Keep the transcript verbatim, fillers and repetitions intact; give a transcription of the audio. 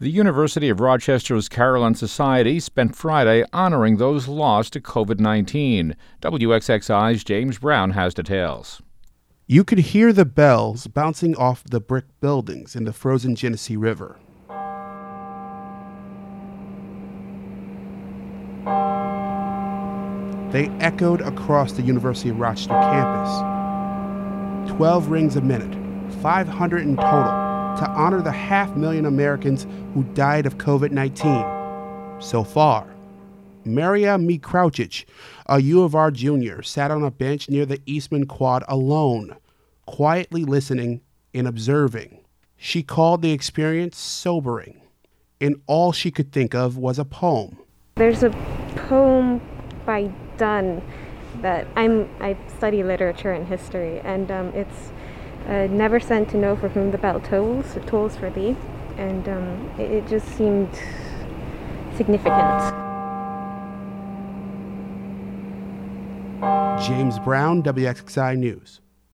The University of Rochester's Carillon Society spent Friday honoring those lost to covid nineteen. W X X I's James Brown has details. You could hear the bells bouncing off the brick buildings in the frozen Genesee River. They echoed across the University of Rochester campus. Twelve rings a minute, five hundred in total, to honor the half million Americans who died of covid nineteen so far. Maria Mikrawczyk, a U of R junior, sat on a bench near the Eastman Quad alone, quietly listening and observing. She called the experience sobering, and all she could think of was a poem. There's a poem by Donne that I'm I study literature and history, and um, it's uh, never sent to know for whom the bell tolls. It tolls for thee, and um, it, it just seemed significant. James Brown, W X X I News.